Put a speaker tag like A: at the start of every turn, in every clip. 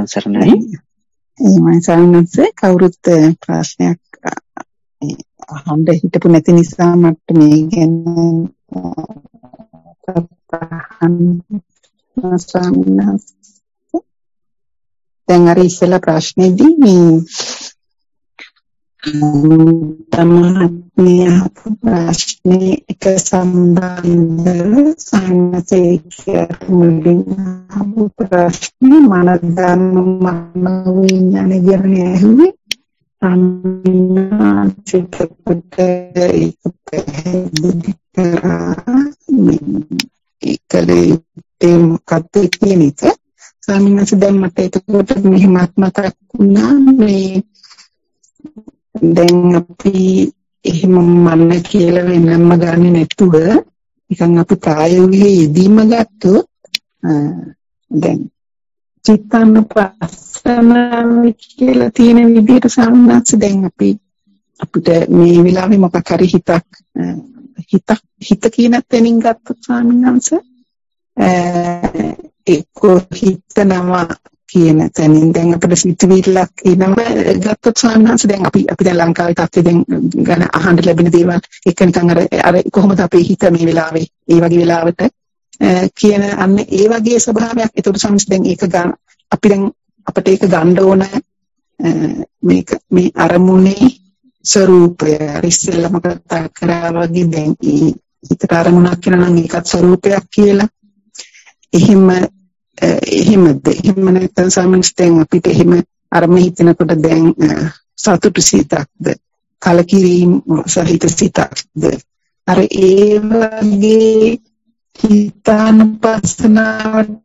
A: සරණයි.
B: මම සාමාන්‍යයෙන් කවුරුත් ප්‍රශ්නයක් අහන්න හිතපු නැති නිසා මට මේ ගැන දැන් අර ඉස්සෙල්ලා ප්‍රශ්නේදී මේ තමයි ප්‍රශ්නේ එක සම්බන්ධව සාමාන්‍යයෙන් ප්‍රශ්නේ මනදාන විඥාන කියන්නේ ඇහුවේ ඒකලේ මොකක්ද කියන එක සාමාන්‍යයෙන් දැන් මට ඒකට මෙහෙමත් මතක් වුණා මේ දැන් අපි එහෙම මන්න කියලා වෙනම ගන්නේ නැතුව නිකන් අපි ප්‍රායෝගික යෙදීම ගත්තොත් දැන් චිත්තානුපස්සනාව කියලා තියෙන විදිහට සම්මාස දැන් අපිට මේ වෙලාවේ මොකක් හරි හිත කියන තැනින් ගත්තොත් ස්වාමීන් එක්ක හිතනවා කියන තැනින් දැන් අපිට සිතුවිල්ලක් එනවා ගත්තොත් ස්වාමීන් දැන් අපි දැන් ලංකාවේ තත්ත්වය දැන් ගැන අහන්න ලැබෙන දේවල් එක නිකන් අර කොහොමද අපේ හිත මේ වෙලාවේ ඒ වගේ වෙලාවට කියන අන්න ඒ වගේ ස්වභාවයක්. ඒකට සම්ස් දැන් ඒක අපි දැන් අපිට ඒක ගන්න ඕන මේ අරමුණේ ස්වરૂපය ඉස්සෙල්ලාම කතා කරා වගේ දැන් හිතට අරමුණක් වෙනවා නම් ඒකත් ස්වરૂපයක් කියලා. එහෙමද නැත්නම් සම්ස්තෙන් අපිට එහෙම අරමුණ හිතනකොට දැන් සතුටු සිතක්ද කලකිරීම සහිත සිතක්ද අර ඒ වගේ හිතානුපස්සනාවට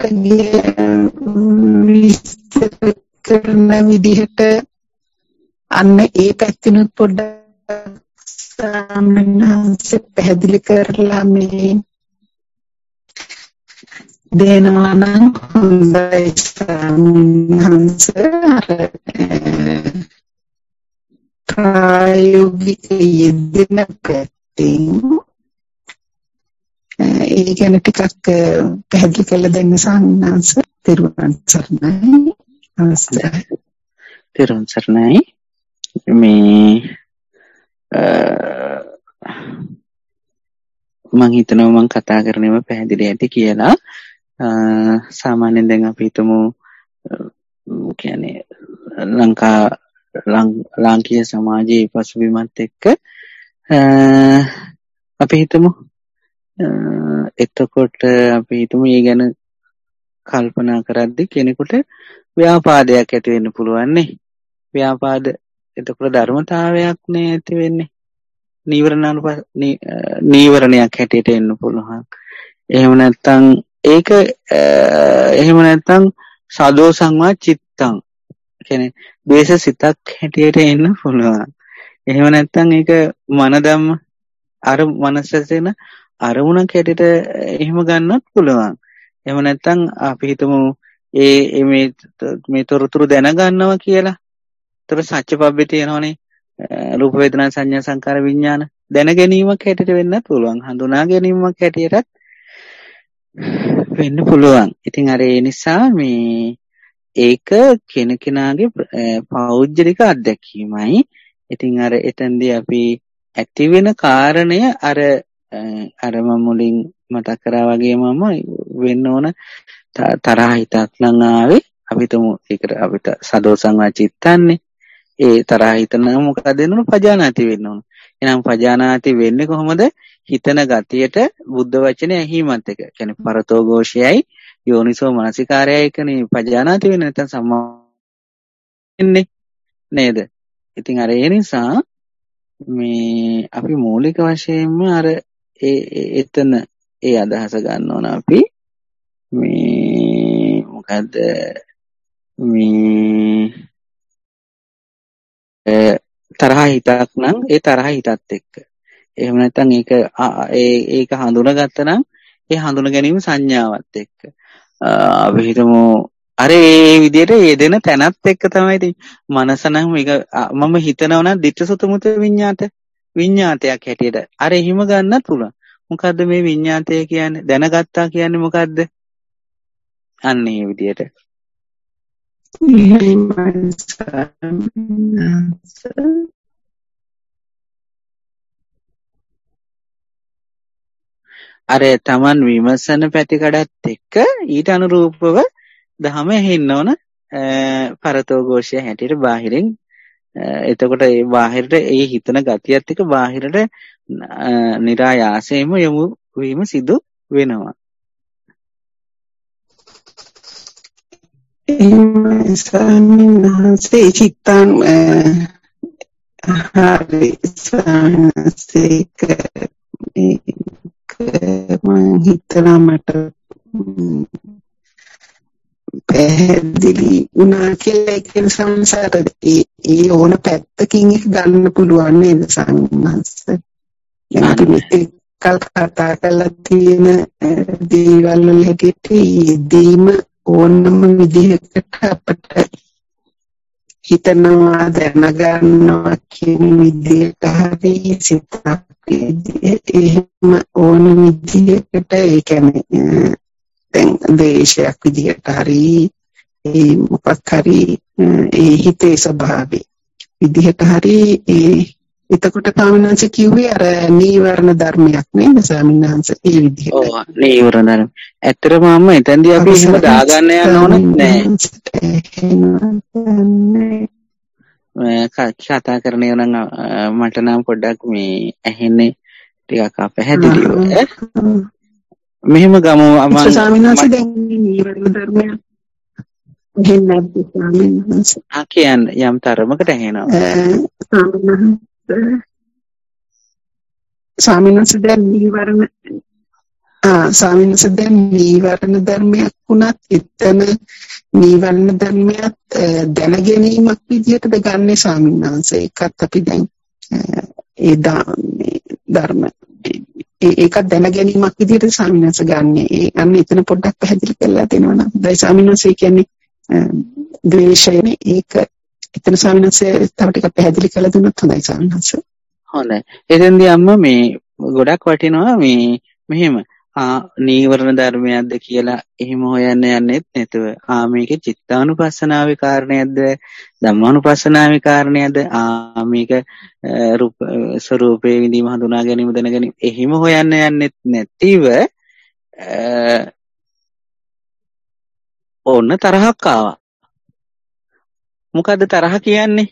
B: විස්තර කරන විදිහට අන්න ඒ පැත්තෙනුත් පොඩ්ඩක් සාමාන්‍යයෙන් පැහැදිලි කරලා මේ දෙනවා නම් හොඳයි සාමාන්‍යයෙන් ප්‍රායෝගික යෙදෙන පැත්තෙන් ඒ ගැන ටිකක් පැහැදිලි කරලා දෙන්න සාමාන්‍යයෙන් තිරුවන් සරණයි. නමස්කාරයි.
A: තිරුවන් සරණයි. මේ මම හිතනවා මම කතා කරන්නේම පැහැදිලි ඇති කියලා. සාමාන්‍යයෙන් දැන් අපි හිතමු කියන්නේ ලාංකීය සමාජයේ පසුබිමත් එක්ක අපි හිතමු එතකොට අපි හිතමු ඒ ගැන කල්පනා කරද්දී කෙනෙකුට ව්‍යාපාදයක් ඇති වෙන්න පුළුවන් නේ. ව්‍යාපාද එතකොට ධර්මතාවයක් නේ ඇති වෙන්නේ. නීවරණයක් හැටියට එන්න පුළුවන්. එහෙම නැත්නම් ඒක එහෙම නැත්නම් සදෝ සංවා චිත්තං කියන්නේ ද්වේෂ සිතක් හැටියට එන්න පුළුවන්. එහෙම නැත්නම් ඒක මනදම්ම අර මනසෙන අරමුණක් හැටියට එහෙම ගන්නත් පුළුවන්. එහෙම නැත්නම් අපි හිතමු මේ තොරතුරු දැනගන්නවා කියලා. ඒතර සත්‍යපබ්බේ තියෙනවනේ රූප වේදනා සංඥා සංකාර විඥාන දැන ගැනීමක් හැටියට වෙන්නත් පුළුවන්. හඳුනා ගැනීමක් හැටියටත් වෙන්න පුළුවන්. ඉතින් අර ඒ නිසා මේ ඒක කෙනකෙනාගේ පෞද්ගලික අත්දැකීමයි. ඉතින් අර එතෙන්දී අපි ඇති වෙන කාරණය අර මම මුලින් මතක් කරා වගේ මම වෙන්න ඕන තරහ හිතක් නම් ආවේ අපි තුමු ඒකට අපිට සදෝ සංවා චිත්තන්නේ ඒ තරහ හිතන මොකද වෙනවද පජානාති වෙන්න ඕන. එහෙනම් පජානාති වෙන්නේ කොහොමද? හිතන ගතියට බුද්ධ වචනේ ඇහිමත් එක. කියන්නේ පරතෝ ഘോഷයයි යෝනිසෝ මනසිකාරයයි කනේ පජානාති වෙන්නේ නැත්නම් සම්මා වෙන්නේ නේද? ඉතින් අර ඒ නිසා මේ අපි මූලික වශයෙන්ම අර එතන ඒ අදහස ගන්න ඕන අපි මේ මොකද්ද මේ තරහ හිතක් නම් ඒ තරහ හිතත් එක්ක එහෙම නැත්නම් ඒක හඳුනාගත්තා නම් ඒ හඳුනා ගැනීම සංඥාවත් එක්ක අපි හිතමු අර ඒ විදිහට යෙදෙන තැනත් එක්ක තමයි ඉතින් මනස නම් මේක මම හිතනවා නම් ditthසුතමුත විඤ්ඤාතයක් හැටියට අර එහෙම ගන්නත් පුළුවන්. මොකද්ද මේ විඤ්ඤාතය කියන්නේ? දැනගත්තා කියන්නේ මොකද්ද? අන්න ඒ විදිහට අර Taman විමසන පැතිකඩත් එක්ක ඊට අනුරූපව දහම ඇහෙන්න ඕන පරතෝ ഘോഷය හැටියට බාහිරින්. එතකොට ඒ බාහිරට ඒ හිතන ගතියත් එක්ක බාහිරට નિરાයාසයෙන්ම යොමු වීම සිදු වෙනවා.
B: එහෙම ස්වාමීන් චිත්තං හරි සංසේක මං හිතලා මට පැහැදිලි වුණා කියලා කියන සංසාරද ඒ ඕන පැත්තකින් එක ගන්න පුළුවන් නේද සංහස? දැන් අපි මෙතෙක් කල් කතා කරලා තියෙන දේවල් වල හැටියට ඊදීම ඕනම විදිහකට අපිට හිතනවා දැනගන්නවා කියන විදිහට හරි සිතක් එහෙම ඕන විදිහකට ඒ කියන්නේ දැන් දේශයක් විදිහට හරි ඒ මොකක් හරි ඒ හිතේ ස්වභාවය විදිහට හරි ඒ එතකොට ස්වාමීන් කිව්වේ අර නීවරණ ධර්මයක් නේද ස්වාමීන් වහන්සේ ඒ විදිහට.
A: ඔව් නීවරණ ධර්ම. ඇත්තටම අම්ම එතෙන්දී අපි එහෙම දාගන්න යන්න ඕනෙත් නෑ. කතා කරන්නේ නම් මට නම් පොඩ්ඩක් මේ ඇහෙන්නේ ටිකක් අපැහැදිලිව. මෙහෙම ගමු අම්ම.
B: ස්වාමීන් වහන්සේ දැන් නීවරණ ධර්මයක්
A: කියන්නේ යම් තරමකට ඇහෙනවා.
B: ස්වාමීන් වහන්සේ දැන් නීවරණ ධර්මයක් වුණත් එතන නීවරණ ධර්මයක් දැනගැනීමක් විදිහටද ගන්නෙ ස්වාමීන් වහන්සේ? ඒකත් අපි දැන් ඒ ධර්ම ඒකත් දැනගැනීමක් විදිහට ස්වාමීන් වහන්සේ ගන්නෙ. ඒ අන්න එතන පොඩ්ඩක් පැහැදිලි කරලා දෙනවා නම්. දැන් ස්වාමීන් වහන්සේ කියන්නේ ද්වේෂයනේ ඒක එතන ස්වාමීන් වහන්සේ තව ටිකක් පැහැදිලි කරලා දුන්නොත් හොඳයි ස්වාමීන් වහන්සේ.
A: හොඳයි. එතෙන්දී අම්මා මේ ගොඩක් වටිනවා මේ මෙහෙම නීවරණ ධර්මයක්ද කියලා එහෙම හොයන්න යන්නෙත් නැතුව මේකේ චිත්තානුපස්සනාවේ කාරණයක්ද ධම්මානුපස්සනාවේ කාරණයක්ද මේක රූප ස්වરૂපේ විඳීම හඳුනා ගැනීම දැන ගැනීම එහෙම හොයන්න යන්නෙත් නැතිව ඕන්න තරහක් ආවා. මොකද්ද තරහ කියන්නේ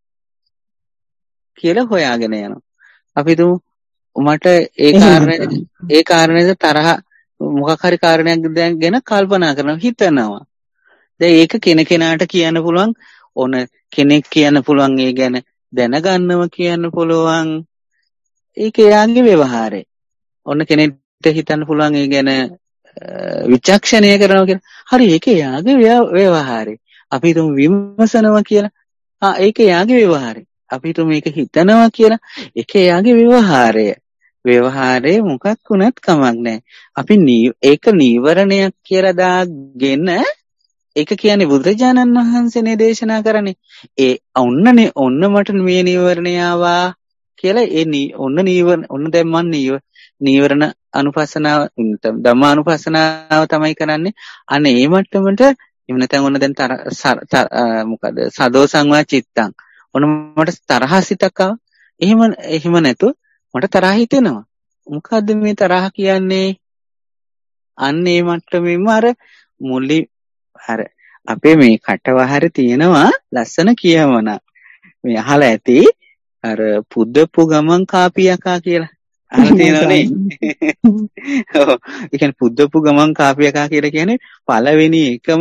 A: කියලා හොයාගෙන යනවා. අපි තුමු මට ඒ කාරණේද තරහ මොකක් හරි කාරණයක් ගැන කල්පනා කරනවා හිතනවා. දැන් ඒක කෙනෙකුට කියන්න පුළුවන් ඕන කෙනෙක් කියන්න පුළුවන් ඒ ගැන දැනගන්නව කියන්න පුළුවන්. ඒක එයාගේ ව්‍යවහාරය. ඕන කෙනෙක්ට හිතන්න පුළුවන් ඒ ගැන විචක්ෂණය කරනවා කියලා. හරි ඒක එයාගේ ව්‍යවහාරය. අපි තුමු විමසනවා කියලා. ඒක එයාගේ ව්‍යවහාරය. අපි තුමු මේක හිතනවා කියලා. ඒක එයාගේ ව්‍යවහාරය. ව්‍යවහාරය මොකක් වුණත් කමක් නැහැ. අපි ඒක නීවරණයක් කියලා දාගෙන ඒක කියන්නේ බුදුරජාණන් වහන්සේනේ දේශනා කරන්නේ. ඔන්න මට මේ නීවරණය ආවා කියලා ඔන්න දැන් මන් නීවරණ අනුපස්සනාව ධම්මානුපස්සනාව තමයි කරන්නේ. අන්න ඒ මට්ටමට එහෙම නැත්නම් ඔන්න දැන් මොකද සදෝ සංවා චිත්තං. ඔන්න මට තරහ සිතක් ආවා. එහෙම නැතු මට තරහ හිතෙනවා. මොකද්ද මේ තරහ කියන්නේ? අන්න ඒ මට්ටමෙම අර මුලි අර අපේ මේ කටවහරේ තියෙනවා ලස්සන කියවන. මේ අහලා ඇති අර පුදපු ගමන් කාපියකා කියලා. අහලා තියෙනවනේ. ඔව්. ඒ කියන්නේ පුදපු ගමන් කාපියකා කියලා කියන්නේ පළවෙනි එකම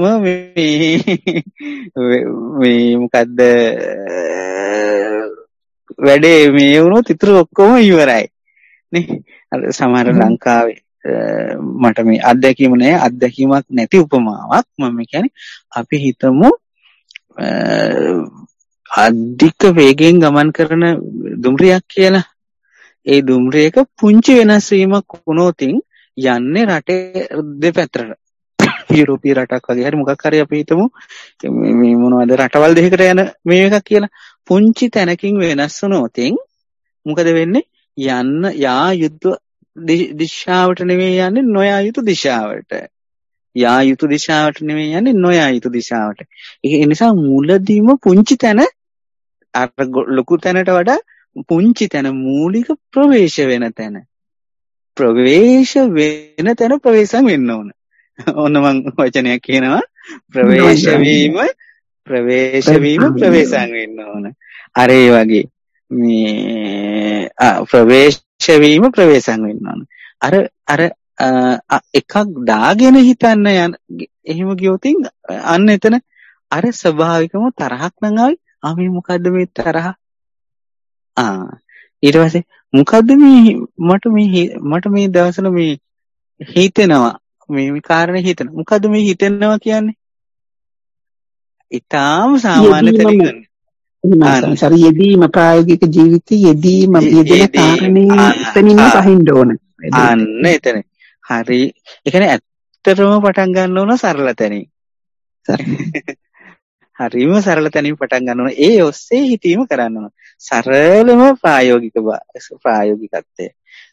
A: මේ මොකද්ද වැඩේ මේ වුණොත් ඉතුරු ඔක්කොම ඉවරයි නේ. අර සමහර ලංකාවේ මට මේ අත්දැකීම නෑ අත්දැකීමක් නැති උපමාවක් මම කියන්නේ අපි හිතමු අධික වේගයෙන් ගමන් කරන දුම්රියක් කියලා. ඒ දුම්රියක පුංචි වෙනස් වීමක් වුණොත් යන්නේ රටේ දෙපැත්තට. යුරෝපීය රටක් වගේ හරි මොකක් හරි අපි හිතමු මේ මොනවද රටවල් දෙකකට යන මේ එකක් කියලා. පුංචි තැනකින් වෙනස් වුණොත් මොකද වෙන්නේ? යා යුතු දිශාවට නෙවෙයි යන්නේ නොයා යුතු දිශාවට. යා යුතු දිශාවට නෙමෙයි යන්නේ නොයා යුතු දිශාවට. ඒ නිසා මුලදීම පුංචි තැන අර ලොකු තැනට වඩා පුංචි තැන මූලික ප්‍රවේශ වෙන තැන. ප්‍රවේශ වෙන තැන ප්‍රවේශම් වෙන්න ඕන. ඔන්න මං වචනයක් කියනවා ප්‍රවේශ වීම ප්‍රවේශම් වෙන්න ඕන. අර ඒ වගේ මේ ප්‍රවේශ වීම ප්‍රවේශම් වෙන්න ඕන. අර එකක් දාගෙන හිතන්න යන එහෙම ගියොතින් අන්න එතන අර ස්වභාවිකම තරහක් නම් ආවි මේ මොකද්ද මේ තරහ ඊට පස්සේ මොකද්ද මේ මට මේ දවස්වල මේ හිතෙනවා මේ කාරණේ හිතන මොකද්ද මේ හිතෙනවා කියන්නේ ඊටාම සාමාන්‍ය තැනකින්
B: එහෙනම් යෙදීම ප්‍රායෝගික ජීවිතයේ යෙදීම යෙදෙන කාරණේ එතනින්ම පහින්න ඕන
A: අන්න එතන හරි ඒ කියන්නේ ඇත්තටම පටන් ගන්න ඕන සරල තැනින් හරිම සරල තැනින් පටන් ගන්න ඕන ඒ ඔස්සේ හිතීම කරන්න ඕන සරලම ප්‍රායෝගිකත්වය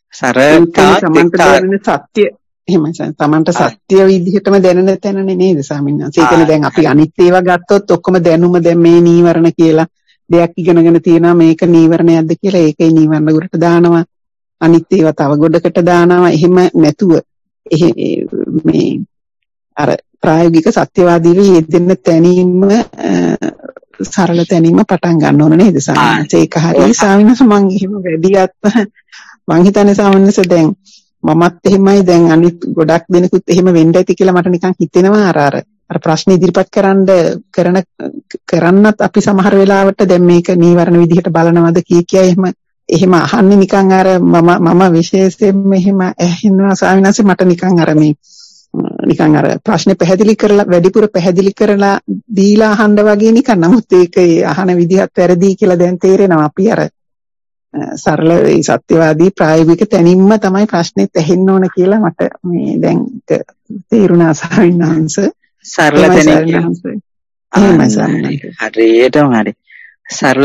B: සත්‍ය එහෙමයි තමන්ට සත්‍ය විදිහටම දැනෙන තැනනේ නේද ස්වාමීන් වහන්සේ. ඒ කියන්නේ දැන් අපි අනිත් ඒවා ගත්තොත් ඔක්කොම දැනුම දැන් මේ නීවරණ කියලා දෙයක් ඉගෙනගෙන තියෙනවා මේක නීවරණයක්ද කියලා ඒකේ නීවරණ ගොඩට දානවා. අනිත් ඒවා තව ගොඩකට දානවා. එහෙම නැතුව මේ අර ප්‍රායෝගික සත්‍යවාදීව යෙදෙන්න තැනීම සරල තැනීම පටන් ගන්න ඕන නේද ස්වාමීන් වහන්සේ. ඒක හරියි ස්වාමීන් වහන්සේ මම එහෙම වැඩියත් මං හිතන්නේ ස්වාමීන් වහන්සේ දැන් මමත් එහෙමයි දැන් අනිත් ගොඩක් දෙනෙකුත් එහෙම වෙන්න ඇති කියලා මට නිකන් හිතෙනවා අර ප්‍රශ්න ඉදිරිපත් කරන්නත් අපි සමහර වෙලාවට දැන් මේක නීවරණ විදිහට බලනවද කිය එහෙම අහන්නේ නිකන් අර මම විශේෂයෙන්ම එහෙම ඇහෙනවා ස්වාමීන් වහන්සේ මට නිකන් අර ප්‍රශ්නේ පැහැදිලි කරලා වැඩිපුර පැහැදිලි කරලා දීලා අහන්න වගේ නිකන් නමුත් ඒක අහන විදිහත් වැරදි කියලා දැන් තේරෙනවා අපි අර සරල සත්‍යවාදී ප්‍රායෝගික තැනින්ම තමයි ප්‍රශ්නෙත් ඇහෙන්න ඕන කියලා මට මේ දැන් තේරුණා ස්වාමීන් වහන්සේ.
A: සරල තැනින් හරියටම හරි. සරල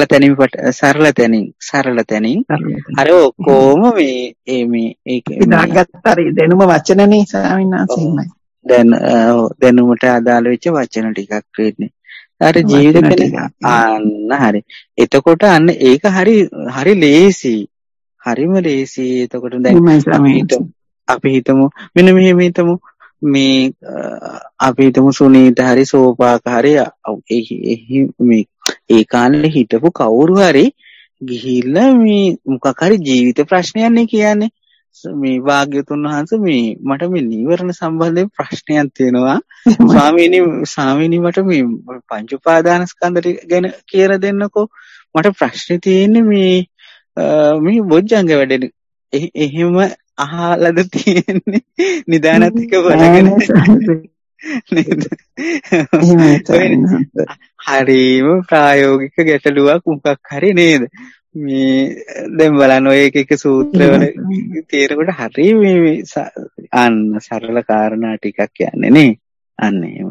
A: තැනින් අර ඔක්කොම මේ ඒක
B: දාගත්ත හරි දැනුම වචනනේ ස්වාමීන් වහන්සේ.
A: දැනුමට අදාළ වෙච්ච වචන ටිකක් වෙන්නේ. අර ජීවිතේ අන්න හරි. එතකොට අන්න ඒක හරි ලේසි. හරිම ලේසි. එතකොට දැන් අපි හිතමු මෙන්න මෙහෙම හිතමු මේ අපි හිතමු සුනීත හරි සෝපාක හරි මේ ඒ කාලේ හිටපු කවුරු හරි ගිහිල්ලා මේ මොකක් හරි ජීවිත ප්‍රශ්නයක් නේ කියන්නේ. මේ වාග්යතුන් වහන්සේ මට මේ නීවරණ සම්බන්ධයෙන් ප්‍රශ්නයක් තියෙනවා ස්වාමීනි මට මේ පංච උපාදානස්කන්ධ ගැන කියලා දෙන්නකෝ මට ප්‍රශ්නේ තියෙන්නේ මේ බොජ්ජංග වැඩෙන එහෙම අහලාද තියෙන්නේ නිදානත් එක බලගෙන නේද හරිම ප්‍රායෝගික ගැටලුවක් මොකක් හරි නේද මේ දැන් බලන්න ඔය එක සූත්‍රවල තේරෙකට හරි මේ අන්න සරල කාරණා ටිකක් කියන්නේ නේ අන්න එහෙම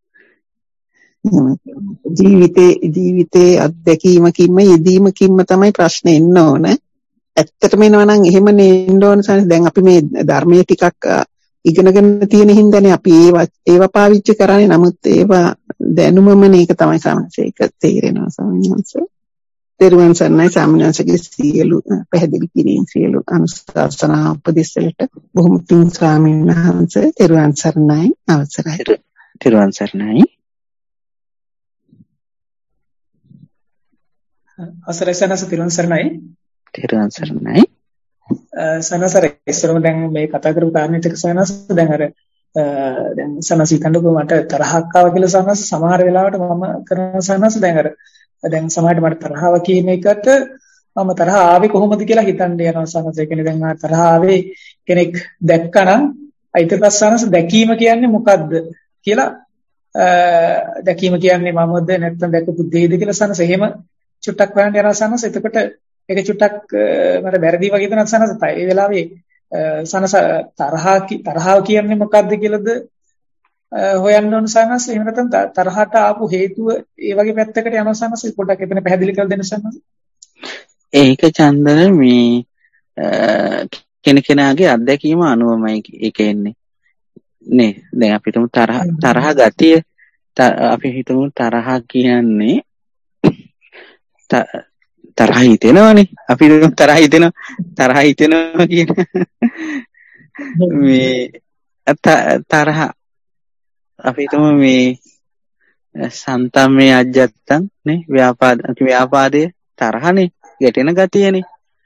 B: ජීවිතේ අත්දැකීමකින්ම යෙදීමකින්ම තමයි ප්‍රශ්නේ එන්න ඕන. ඇත්තටම එනවා නම් එහෙම නෙන්න ඕන සනස් දැන් අපි මේ ධර්මයේ ටිකක් ඉගෙනගෙන තියෙන හින්දානේ අපි ඒවා පාවිච්චි කරන්නේ. නමුත් ඒවා දැනුමම මේක තමයි සමහරවිට ඒක තේරෙනවා සමහරවිට. තෙරුවන් සරණයි ස්වාමීන් වහන්සේගේ සියලු පැහැදිලි කිරීම සියලු අනුශාසනා උපදෙස් වලට බොහොම පිං ස්වාමීන් වහන්සේ. තෙරුවන් සරණයි අවසරයි.
A: තෙරුවන් සරණයි.
C: අවසරයි සනස තෙරුවන් සරණයි.
A: තෙරුවන් සරණයි.
C: සනසර ඉස්සරම දැන් මේ කතා කරපු කාරණේට සනස දැන් අර දැන් සනස හිතන්නකෝ මට තරහක් ආවා කියලා සනස සමහර වෙලාවට මම කරන සනස දැන් සමහරට මට තරහව කියන එකට මම තරහ ආවේ කොහොමද කියලා හිතන්න යනවා සනස. ඒ කියන්නේ දැන් තරහ ආවේ කෙනෙක් දැක්කනම් ඊට පස්සේ සනස දැකීම කියන්නේ මොකද්ද කියලා දැකීම කියන්නේ මමද නැත්නම් දැකපු දෙයද කියලා සනස එහෙම චුට්ටක් බලන්න යනවා සනස. එතකොට ඒක චුට්ටක් මට වැරදි වගේ දෙනක් සනස. ඒ වෙලාවේ සනස තරහව කියන්නේ මොකද්ද කියලාද හොයන්න ඕන සනස. එහෙම නැත්නම් තරහට ආපු හේතුව ඒ වගේ පැත්තකට යනවා සනස. පොඩ්ඩක් එතන පැහැදිලි කරලා දෙන්න සනස.
A: ඒක චන්දන මේ කෙනකෙනාගේ අත්දැකීම අනුවමයි ඒක එන්නේ. නේ දැන් අපි හිතමු තරහ ගතිය අපි හිතමු තරහ කියන්නේ තරහ හිතෙනවනේ අපි තරහ හිතෙනවා කියන මේ තරහ අපි හිතමු මේ සන්තම්මේ අජ්ජත්තං නේ ව්‍යාපාදයේ තරහනේ ගැටෙන ගතියනේ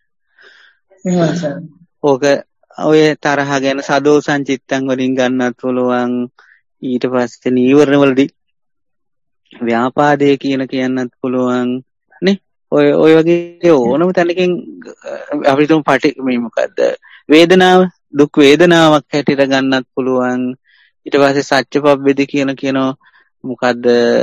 A: ඕක ඔය තරහ ගැන සදෝසං චිත්තං වලින් ගන්නත් පුළුවන් ඊට පස්සේ නීවරණ වලදී ව්‍යාපාදයේ කියන්නත් පුළුවන් නේ ඔය වගේ ඕනම තැනකින් අපිට මේ මොකද්ද වේදනාව දුක් වේදනාවක් හැටියට ගන්නත් පුළුවන් ඊට පස්සේ සත්‍යපබ්බෙදි කියනවා මොකද්ද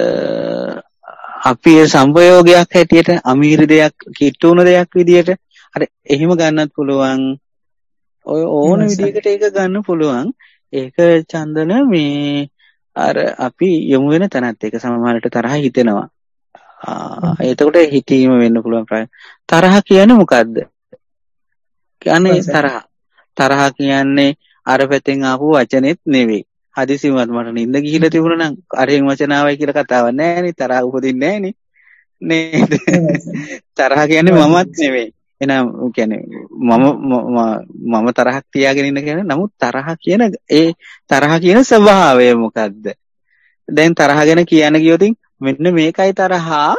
A: අපි සංපයෝගයක් හැටියට අමීරි දෙයක් කිට්ටු වුණ දෙයක් විදියට අර එහෙම ගන්නත් පුළුවන් ඔය ඕන විදිහකට ඒක ගන්න පුළුවන් ඒක චන්දන මේ අර අපි යමු වෙන තැනත් ඒක සමහරට තරහ හිතෙනවා එතකොට හිතීම වෙන්න පුළුවන් තරහ කියන්නේ මොකද්ද කියන්නේ තරහ කියන්නේ අර පැත්තෙන් ආපු වචනෙත් නෙවෙයි හදිසියවත් මට නිින්ද ගිහිලා තිබුණා නම් අරෙන් වචන ආවයි කියලා කතාවක් නැහැ නේ තරහ උපදින්නේ නැහැ නේ නේද තරහ කියන්නේ මමත් නෙවෙයි එහෙනම් කියන්නේ මම තරහක් තියාගෙන ඉන්න කියන්නේ නමුත් තරහ කියන ස්වභාවය මොකද්ද දැන් තරහ ගැන කියන්න ගියොත් මෙන්න මේකයි තරහා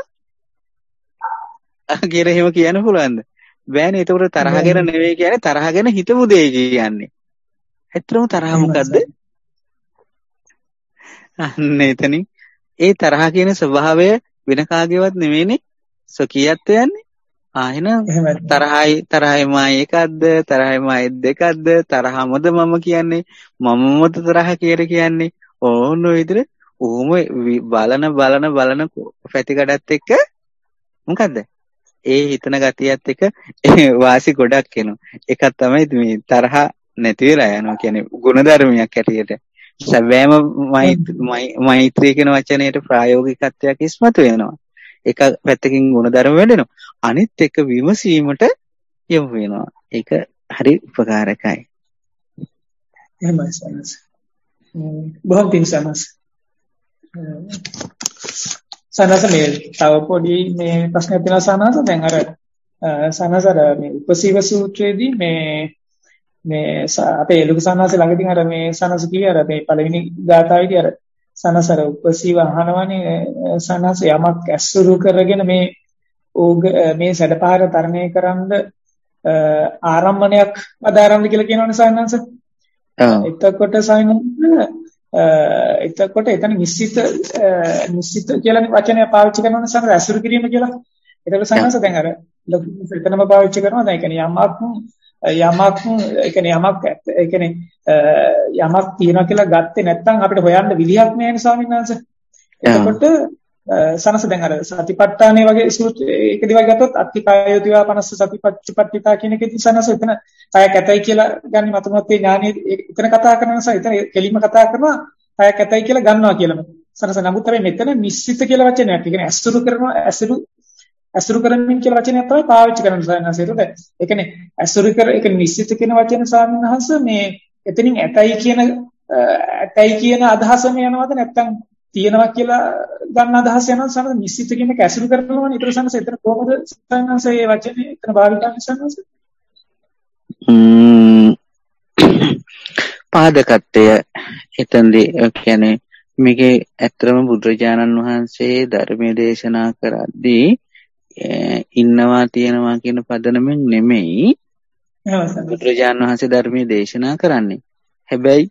A: කියලා එහෙම කියන්න පුළුවන්ද බෑනේ ඒතකොට තරහ ගැන නෙවෙයි කියන්නේ තරහ ගැන හිතමු දෙය කියන්නේ ඇත්තටම තරහ මොකද්ද අන්න එතනින් ඒ තරහ කියන ස්වභාවය වෙන කාගේවත් නෙවෙයිනේ සොකියත්වයන්නේ එහෙනම් තරහයි මා එකක්ද තරහයි මා දෙකක්ද තරහමද මම කියන්නේ මමමද තරහ කියන්නේ ඕන විදිහට ඕම බලන පැතිකඩත් එක්ක මොකද්ද ඒ හිතන ගතියත් එක්ක වාසි ගොඩක් එනවා එකක් තමයි මේ තරහ නැති වෙලා යනවා කියන්නේ ගුණධර්මයක් ඇටියට සැබෑම මෛත්‍රී කියන වචනයට ප්‍රායෝගිකත්වයක් ඉස්මතු වෙනවා එක පැත්තකින් ගුණධර්ම වැඩෙනවා අනිත් එක විමසීමට යොමු වෙනවා ඒක හරි උපකාරකයි
C: එහෙමයි සනස් බොහොම පිං සනස් මේ තව පොඩි මේ ප්‍රශ්නයක් තියෙනවා සනස් දැන් අර සනස් අර මේ උපසීව සූත්‍රයේදී මේ අපේ ලොකු සනස් ළඟදී අර මේ සනස් කිව්වේ අර මේ පළවෙනි ගාථාවේදී අර සනස් අර උපසීව අහනවනේ සනස් යමක් ඇසුරු කරගෙන මේ සැඩපහර තරණය කරන්න ආරම්භණයක් අදාරන්න කියලා කියනවනේ සයන්වංශ. එතකොට එතන නිශ්චිත කියලා වචනය පාවිච්චි කරනවනේ සමහර ඇසුරු කිරීම කියලා. ඒකට සයන්වංශ දැන් අර එතනම පාවිච්චි කරනවා. දැන් ඒ කියන්නේ යමක් තියනවා කියලා ගත්තේ නැත්නම් අපිට හොයන්න විදියක් නැහැ නේ ස්වාමීන් වහන්සේ. එතකොට සනස දැන් අර සතිපට්ඨානයේ වගේ සූත්‍ර ඒකදී වගේ ගත්තොත් අත්තිකායෝතිවා 50 සතිපට්ඨිතා කියන එකදී සනස එතන කයක් ඇතයි කියලා ගන්න මතමත්තේ ඥානෙ එතන කතා කරන නිසා එතන කෙලින්ම කතා කරනවා කයක් ඇතයි කියලා ගන්නවා කියලාම සනස නමුත් තමයි මෙතන නිශ්චිත කියලා වචනයක්. ඒ කියන්නේ ඇසුරු කරනවා ඇසුරු කරමින් කියලා වචනයක් තමයි පාවිච්චි කරන්නේ සනස. ඒ කියන්නේ ඇසුරු කර ඒක නිශ්චිත කියන වචන ස්වාමීන් වහන්සේ මේ එතනින් ඇතයි කියන අදහසම යනවද නැත්නම් තියෙනවා කියලා ගන්න අදහස යනවා සමහර නිශ්චිත කියන එක ඇසුරු කරනවනේ ඊට සංස එතන කොහොමද සංස මේ වචනේ එතන භාවිතා සංස
A: පාදකත්වය එතනදී කියන්නේ මේකේ ඇත්තම බුදුරජාණන් වහන්සේ ධර්මයේ දේශනා කරද්දී ඉන්නවා තියෙනවා කියන පදනමෙන් නෙමෙයි බුදුරජාණන් වහන්සේ ධර්මයේ දේශනා කරන්නේ. හැබැයි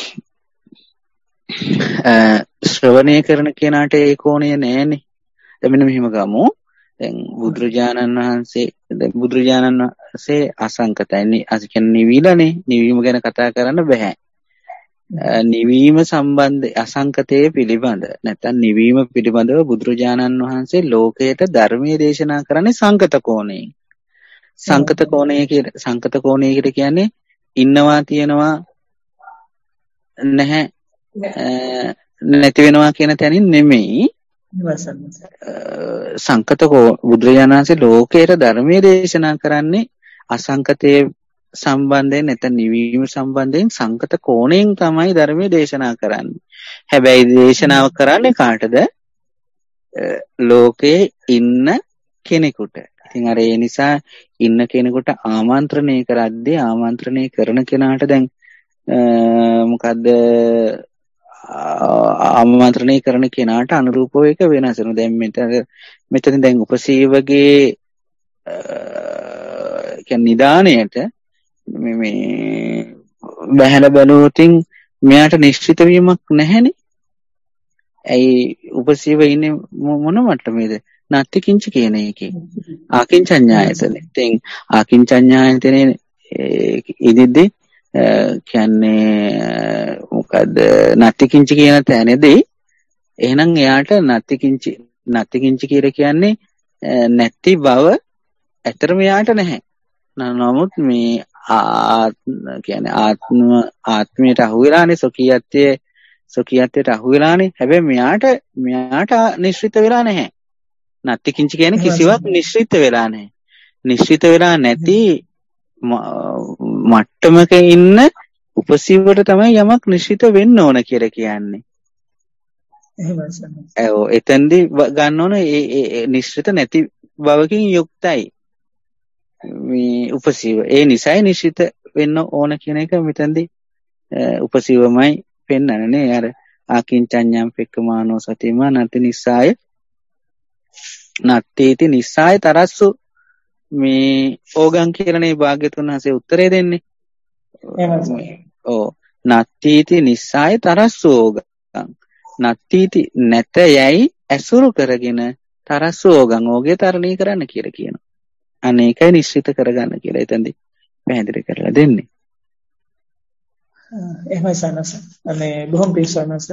A: ශ්‍රවණය කරන කෙනාට ඒ කෝණය නෑනේ. දැන් මෙන්න මෙහිම ගමු. දැන් බුදුරජාණන් වහන්සේ අසංකතයි. කියන්නේ නිවිලනේ. නිවීම ගැන කතා කරන්න බෑ. නිවීම සම්බන්ධ අසංකතයේ පිළිබඳ නැත්නම් නිවීම පිළිබඳව බුදුරජාණන් වහන්සේ ලෝකයට ධර්මයේ දේශනා කරන්නේ සංකත කෝණයෙන්. සංකත කෝණය කියන්නේ ඉන්නවා තියෙනවා නැහැ නැති වෙනවා කියන තැනින් නෙමෙයි. බුදුරජාණන් වහන්සේ ලෝකයට ධර්මයේ දේශනා කරන්නේ අසංකතයේ සම්බන්ධයෙන් නැත්නම් නිවීම සම්බන්ධයෙන් සංකත කෝණයෙන් තමයි ධර්මයේ දේශනා කරන්නේ. හැබැයි දේශනාව කරන්නේ කාටද? ලෝකේ ඉන්න කෙනෙකුට. ඉතින් අර ඒ නිසා ඉන්න කෙනෙකුට ආමන්ත්‍රණය කරද්දී ආමන්ත්‍රණය කරන කෙනාට දැන් මොකද්ද ආමන්ත්‍රණය කරන කෙනාට අනුරූපව එක වෙනස් වෙනවා. දැන් මෙතන දැන් උපසීවගේ කියන්නේ නිදාණයට මේ බහැල බලුවොතින් මෙයාට නිශ්චිත වීමක් නැහැනේ. ඇයි උපසීව ඉන්නේ මොන මට්ටමේද? නත්ති කිංච කියන එකේ. ආකින්චඤ්ඤායතන. ඉතින් ආකින්චඤ්ඤායතනේ ඉදිද්දී කියන්නේ මොකද්ද? නත්ති කිංච කියන තැනදී එහෙනම් එයාට නත්ති කිංච කියලා කියන්නේ නැති බව ඇත්තටම එයාට නැහැ. නමුත් මේ කියන්නේ ආත්මයට අහු වෙලානේ සොකියත්වයට අහු වෙලානේ. හැබැයි මෙයාට නිශ්චිත වෙලා නැහැ. නත්ති කිංච කියන්නේ කිසිවක් නිශ්චිත වෙලා නැහැ. නිශ්චිත වෙලා නැති මට්ටමක ඉන්න උපසීවට තමයි යමක් නිශ්චිත වෙන්න ඕන කියලා කියන්නේ. එහෙමයි. එතෙන්දී ගන්න ඕන ඒ නිශ්චිත නැති බවකින් යුක්තයි. මේ උපසීව. ඒ නිසයි නිශ්චිත වෙන්න ඕන කියන එක මෙතෙන්දී උපසීවමයි පෙන්වන්නේ. අර ආකින්චඤ්ඤම් පෙක්කමානෝ සතිමා නති නිස්සාය නත්තේති නිස්සාය තරස්සු මේ ඕගම් කියලානේ භාග්‍යතුන් හසේ උත්තරේ දෙන්නේ. ඔව් නත්තීති නිස්සාය තරස්සු ඕගම්. නත්තීති නැත යයි ඇසුරු කරගෙන තරස්සු ඕගම් ඕගේ තරණී කරන්න කියලා කියනවා. අනේකයි නිශ්චිත කරගන්න කියලා එතෙන්දී පැහැදිලි කරලා දෙන්නේ.
C: එහෙමයි සනස. අනේ බොහොම පිස්සනස.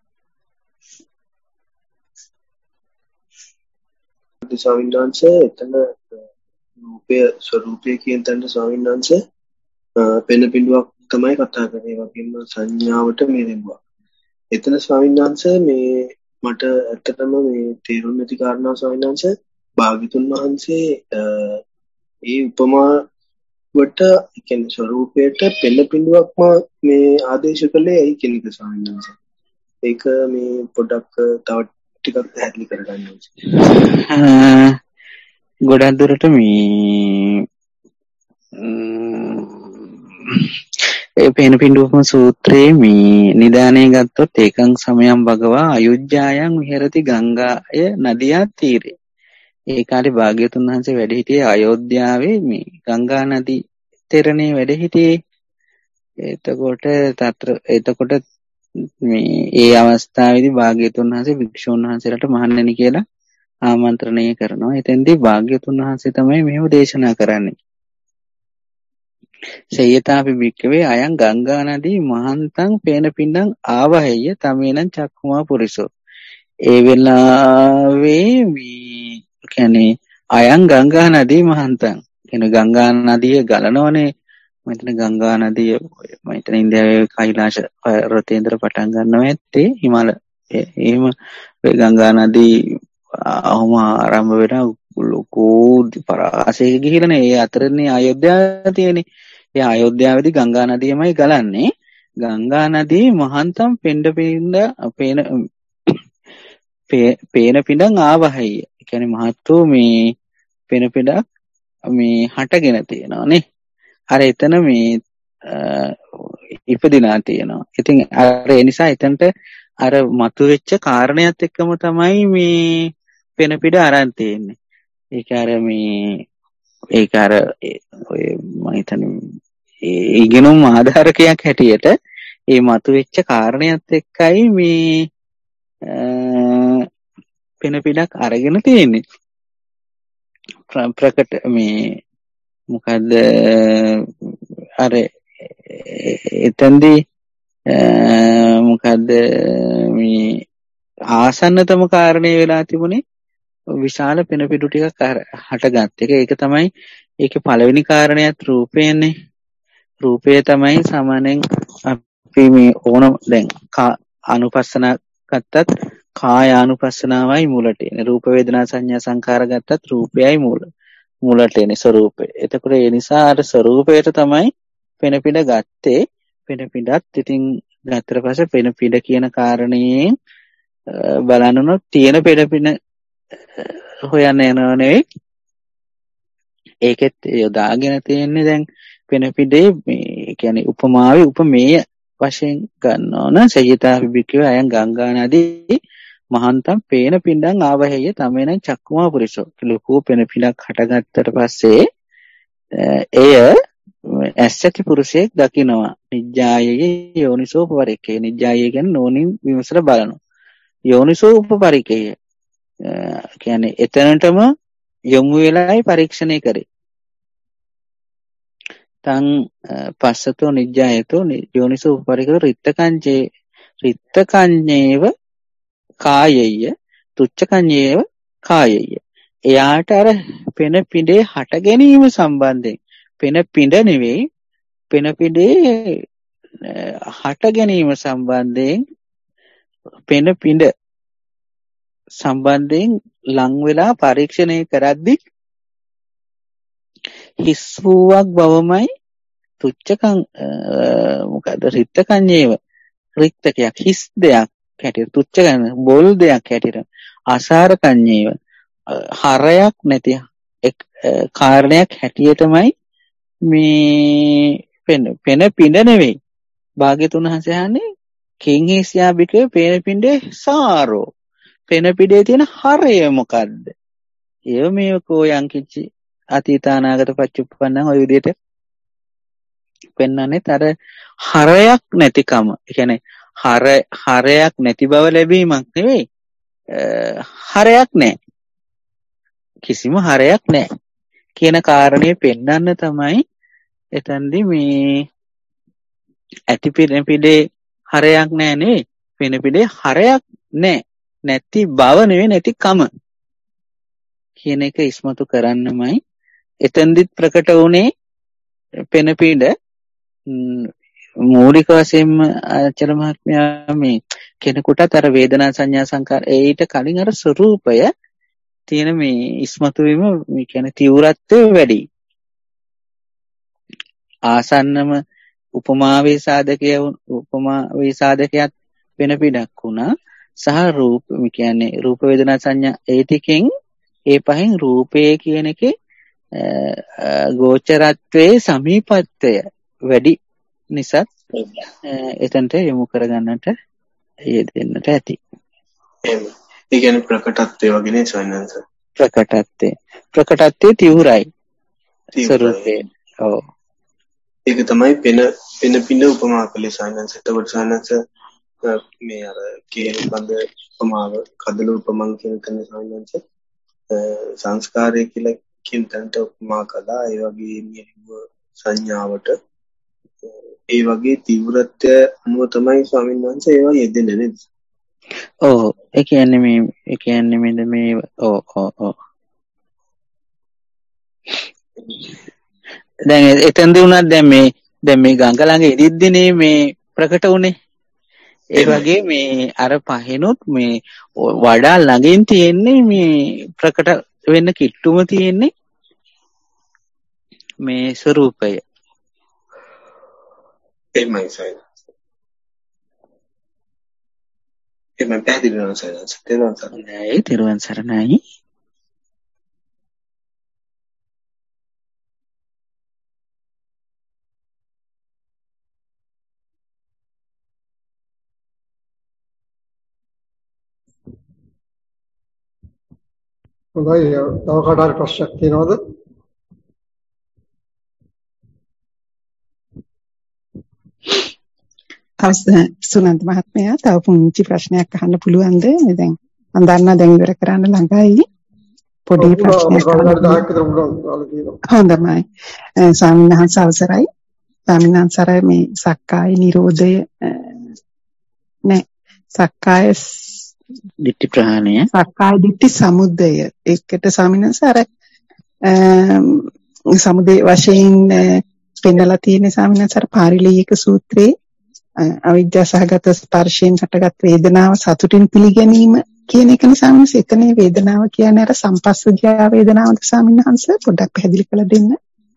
D: ස්වාමීන් වහන්සේ එතන රූපය ස්වરૂපය කියන තැනට ස්වාමීන් වහන්සේ පෙන පිඬුවක් තමයි කතා කරන්නේ. ඒ වගේම සංඥාවට මේ දෙන්නවා. එතන ස්වාමීන් වහන්සේ මේ මට ඇත්තටම මේ තේරුම් නැති කාරණා ස්වාමීන් වහන්සේ භාග්‍යතුන් වහන්සේ ඒ උපමාවට කියන්නේ ස්වરૂපයට පෙන පිඬුවක්ම මේ ආදේශ කළේ ඇයි කියන එක ස්වාමීන් වහන්සේ. ඒක මේ පොඩ්ඩක් තව ටිකක් පැහැදිලි කරගන්න ඕනේ.
A: ගොඩක් දුරට මේ ඒ පේන පිඬුවකම සූත්‍රයේ මේ නිදානේ ගත්තොත් ඒකං සමයං භගවා අයුජ්ජායන් විහෙරති ගංගාය නදියා තීරේ. ඒ කාලේ භාග්‍යතුන් වහන්සේ වැඩ හිටියේ අයෝධ්‍යාවේ මේ ගංගා නදී තෙරණේ වැඩ හිටියේ. එතකොට මේ ඒ අවස්ථාවේදී භාග්‍යතුන් වහන්සේ වික්ෂුන් වහන්සේලාට මහණෙනි කියලා ආමන්ත්‍රණය කරනවා. එතෙන්දී භාග්‍යතුන් වහන්සේ තමයි මේව දේශනා කරන්නේ. සේයතාපි භික්ඛවේ අයං ගංගා නදී මහන්තං පේන පින්ඩං ආවහෙය තමේනං චක්ඛුමා පුරිසෝ. ඒ වෙලාවේ මේ කියන්නේ අයං ගංගා නදී මහන්තං කියන ගංගා නදිය ගලනවනේ. මම ගංගා නදිය මම ඉන්දියාවේ කෛලාශ රතේන්ද්‍ර පටන් ගන්නවා ඇත්තේ හිමාල එහෙම ගංගා නදී අවම ආරම්භ වෙන ලොකු පරාසයක ගිහිල්ලානේ. ඒ අතරනේ අයෝධ්‍යාව තියෙන්නේ. ඒ අයෝධ්‍යාවේදී ගංගා නදියමයි ගලන්නේ. ගංගා නදී මහන්තම් පේන පිඬං ආවහයි. ඒ කියන්නේ මහත්වෝ මේ පේන පිඬක් මේ හටගෙන තියෙනවානේ. අර එතන මේ ඉපදිනා තියෙනවා. ඉතින් අර ඒ නිසා එතනට අර මතුවෙච්ච කාරණයක් එක්කම තමයි මේ පෙන පිඩ අරන් තියෙන්නේ. ඒක අර ඔය මම හිතන්නේ ඉගෙනුම් ආධාරකයක් හැටියට ඒ මතුවෙච්ච කාරණයක් එක්කයි මේ පෙන පිඩක් අරගෙන තියෙන්නේ. ප්‍රකට මේ මොකද්ද අර එතෙන්දී මොකද්ද මේ ආසන්නතම කාරණේ වෙලා තිබුණේ විශාල පෙන පිටු ටිකක් හටගත් එක. ඒක තමයි ඒකේ පළවෙනි කාරණයත් රූපයනේ. රූපය තමයි සාමාන්‍යයෙන් අපි මේ ඕන දැන් අනුපස්සන ගත්තත් කාය අනුපස්සනාවයි මුලට එන්නේ. රූප වේදනා සංඥා සංකාර ගත්තත් රූපයයි මුල. මුලට එන ස්වરૂපය. එතකොට ඒ නිසා අර ස්වરૂපයට තමයි පෙන පිඩ ගත්තේ. පෙන පිඩත් ඉතින් ගත්තට පස්සේ පෙන පිඩ කියන කාරණේ බලනොත් තියෙන පෙන පින හොයන්න යනව නෙවෙයි. ඒකෙත් යොදාගෙන තියෙන්නේ දැන් පෙන පිඩේ මේ කියන්නේ උපමාවේ උපමේය වශයෙන් ගන්න ඕන. සයිතා විභික්කව අයන් ගංගා නදී මහන්තම් පේන පින්ඩන් ආවහෙය තමේන චක්කුමා පුරිසෝ. ලොකු පෙන පිඩක් හටගත්තට පස්සේ එය ඇස්සති පුරුෂයෙක් දකිනවා. නිජ්ජායයේ යෝනිසෝ උපපරික්කේ. නිජ්ජායය කියන්නේ නෝනින් විමසලා බලනවා. යෝනිසෝ උපපරික්කේ කියන්නේ එතනටම යොමු වෙලායි පරීක්ෂණය කරේ. තං පස්සතෝ නිජ්ජායතෝ යෝනිසෝ උපපරික්කේ රිත්තකඤ්ඤේව කායෙය තුච්ඡකඤ්ඤේව කායෙය. එයාට අර පෙන පිඬේ හට ගැනීම සම්බන්ධයෙන් පෙන පිඬ නෙවෙයි පෙන පිඬේ හට ගැනීම සම්බන්ධයෙන් පෙන පිඬ සම්බන්ධයෙන් ලං වෙලා පරීක්ෂණය කරද්දි හිස් වූවක් බවමයි තුච්ඡකං මොකද රිත්තකඤ්ඤේව රික්තකයක් හිස් දෙයක් හැටියට තුච්ඡකං බොල් දෙයක් හැටියට ආසාරකඤ්ඤේව හරයක් නැති කාරණයක් හැටියටමයි මේ පෙන පිඬ නෙවෙයි. භාග්‍යතුන් වහන්සේ අහන්නේ කිංහිස්යාබිකේ පෙන පිඬේ සාරෝ. පෙන පිඬේ තියෙන හරය මොකද්ද? ඒව මේ කෝයන් කිච්චි අතීතානාගත පච්චුප්පන්නන් ඔය විදිහට පෙන්වන්නේ අර හරයක් නැතිකම. ඒ කියන්නේ හරයක් නැති බව ලැබීමක් නෙවෙයි. හරයක් නැහැ. කිසිම හරයක් නැහැ කියන කාරණේ පෙන්වන්න තමයි එතනදී මේ ඇති පෙන පිඬේ හරයක් නැහැ නෙවෙයි. පෙන පිඬේ හරයක් නැහැ. නැති බව නෙවෙයි නැතිකම කියන එක ඉස්මතු කරන්නමයි එතෙන්දිත් ප්‍රකට වුණේ පෙන පිඬ. මූලික වශයෙන්ම ආචාර්ය මහත්මයා මේ කෙනෙකුටත් අර වේදනා සංඥා සංකාර ඊට කලින් අර ස්වરૂපය තියෙන මේ ඉස්මතු වීම මේ කියන්නේ තීව්‍රත්වය වැඩි. ආසන්නම උපමාවේ සාධකයක් වෙන පිටක් වුණා සහ රූප මේ කියන්නේ රූප වේදනා සංඥා ඒ ටිකෙන් ඒ පහෙන් රූපය කියන එකේ ගෝචරත්වයේ සමීපත්වය වැඩි නිසා එතනට යොමු කරගන්නට යෙදෙන්නට ඇති.
D: එහෙම. ඒ කියන්නේ ප්‍රකටත්වයේ වගේ නේ සයන්ස.
A: ප්‍රකටත්වයේ තීව්‍රයි. ස්වરૂපේ. ඔව්.
D: ඒක තමයි පෙන පිඬ උපමා කළේ සයන්ස. එතකොට සයන්ස මේ අර කේන බඳ උපමාව කදළු උපමං කියන තැන සයන්ස සංස්කාරය කියලා කියන තැනට උපමා කළා. ඒ වගේ නිරුව සංඥාවට ඒ වගේ තීව්‍රත්වය අනුව තමයි ස්වාමීන් වහන්සේ ඒවා යෙදෙන්නේ නේද?
A: ඔව්. ඒ කියන්නේ මේ ඔව්. දැන් එතෙන්දී උනත් දැන් මේ ගඟ ළඟ ඉදිද්දිනේ මේ ප්‍රකට උනේ. ඒ වගේ මේ අර පහෙනොත් මේ වඩා ළඟින් තියෙන්නේ මේ ප්‍රකට වෙන්න කිට්ටුම තියෙන්නේ මේ ස්වરૂපය.
D: එහෙමයි සයන්ස්. එහෙනම් පැහැදිලි වෙනවා සයන්ස්.
A: තෙරුවන් සරණයි.
E: හොඳයි. තව කාට හරි ප්‍රශ්නයක් තියෙනවද?
B: සුනන්ද මහත්මයා තව පුංචි ප්‍රශ්නයක් අහන්න පුළුවන්ද? දැන් මම දන්නා දැන් ඉවර කරන්න ළඟයි. පොඩි ප්‍රශ්නයක් හොඳයි. ස්වාමීන් වහන්සේ අවසරයි. ස්වාමීන් වහන්සේ මේ සක්කාය නිරෝධය නෑ සක්කාය
A: දිට්ඨි ප්‍රහාණය
B: සක්කාය දිට්ඨි සමුදය ඒකට ස්වාමීන් වහන්සේ අර සමුදය වශයෙන් පෙන්නලා තියෙන ස්වාමීන් වහන්සේ පාරිලීයක සූත්‍රයේ අවිද්‍යා සහගත ස්පර්ශයෙන් හටගත් වේදනාව සතුටින් පිළිගැනීම කියන එක නිසා එතනේ වේදනාව කියන්නේ අර සම්පස්සජා වේදනාවද ස්වාමීන් වහන්සේ පොඩ්ඩක් පැහැදිලි කරලා දෙන්න.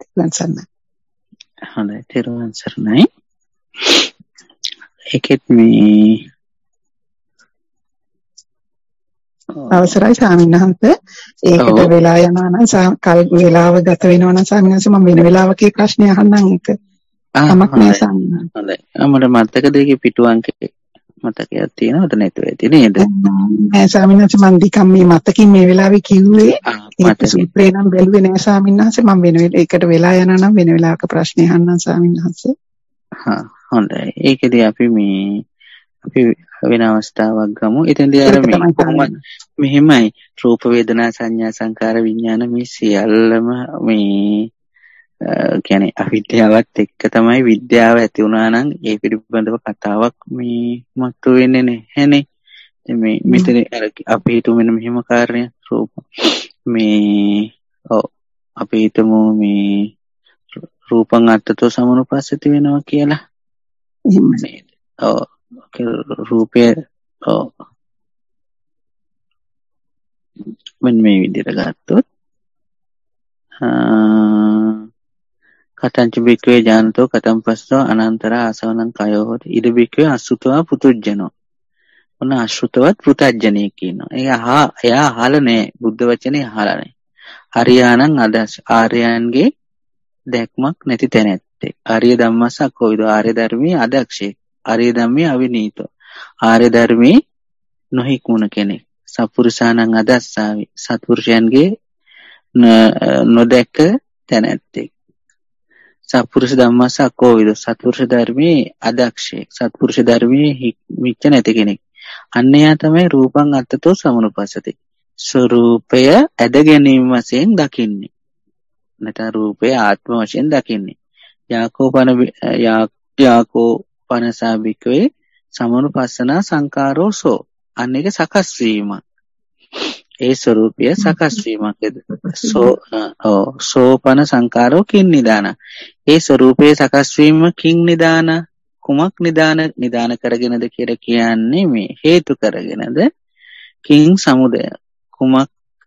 A: හොඳයි තෙරුවන් සරණයි. ඒකෙත් මේ
B: අවසරයි ස්වාමීන් වහන්සේ ඒකට වෙලා යනවා නම් කල් වේලාව ගත වෙනවා නම් ස්වාමීන් වහන්සේ මම වෙන වෙලාවක ප්‍රශ්න අහන්නම් ඒක කමක් නෑ ස්වාමීන් වහන්සේ.
A: හොඳයි. මට මතකද ඒකේ පිටු අංකේ මතකයක් තියෙනවද නැතුව ඇති නේද?
B: නෑ ස්වාමීන් වහන්සේ මම නිකන් මේ මතකින් මේ වෙලාවේ කිව්වේ ඒක සූත්‍රේ නම් බැලුවේ නෑ ස්වාමීන් වහන්සේ මම වෙන ඒකට වෙලා යනවා නම් වෙන වෙලාවක ප්‍රශ්න අහන්නම් ස්වාමීන් වහන්සේ.
A: හොඳයි. ඒකදී අපි වෙන අවස්ථාවක් ගමු. එතෙන්දී අර මෙහෙමයි රූප වේදනා සංඥා සංකාර විඥාන මේ සියල්ලම මේ කියන්නේ අවිද්‍යාවත් එක්ක තමයි විද්‍යාව ඇති වුණා නම් ඒ පිළිබඳව කතාවක් මේ මතු වෙන්නේ නැහැනේ. මේ මෙතන අපි හිතමු මෙහෙම කාරණයක් රූප මේ අපි හිතමු මේ රූපං අත්තතෝ සමනුපස්සති වෙනවා කියලා. එහෙම නේද? රූපය මේ විදිහට ගත්තොත් කතංච බික්කවේ ඥානතෝ කතං පස්සෝ අනන්තර ආසවනං කයෝ හොති ඉද බික්කවේ අසුතවා පුතුජ්ජනෝ. ඔන්න අසුතවත් පුතජ්ජනේ කියනවා. එයා අහලා නැහැ. බුද්ධ වචනේ අහලා නැහැ. හරියානං අදස් ආර්යයන්ගේ දැක්මක් නැති තැනැත්තේ. ආර්ය ධම්මසක් කොයිද? ආර්ය ධර්මයේ අදක්ෂේ. ආර්ය ධම්මයේ අවිනීතෝ. ආර්ය ධර්මයේ නොහිකුණ කෙනෙක්. සත්පුරුෂානං අදස්සාවි. සත්පුරුෂයන්ගේ නොදැක තැනැත්තේ. සත්පුරුෂ ධම්මසක් කොයිද? සත්පුරුෂ ධර්මයේ අදක්ෂේ. සත්පුරුෂ ධර්මයේ හික්මිච්ච නැති කෙනෙක්. අන්න එයා තමයි රූපං අත්තතෝ සමනුපස්සති. ස්වરૂපය ඇද ගැනීම වශයෙන් දකින්නේ. නැත්නම් රූපය ආත්ම වශයෙන් දකින්නේ. යාකෝපනසා බිකවේ සමනුපස්සනා සංකාරෝසෝ. අන්න එක සකස් වීමක්. ඒ ස්වરૂපය සකස් වීමක්. සෝපන සංකාරෝ කින් නිදාන. ඒ ස්වરૂපයේ සකස් වීම කින් නිදාන කුමක් නිදාන කරගෙනද කියලා කියන්නේ මේ හේතු කරගෙනද කිං සමුදය කුමක්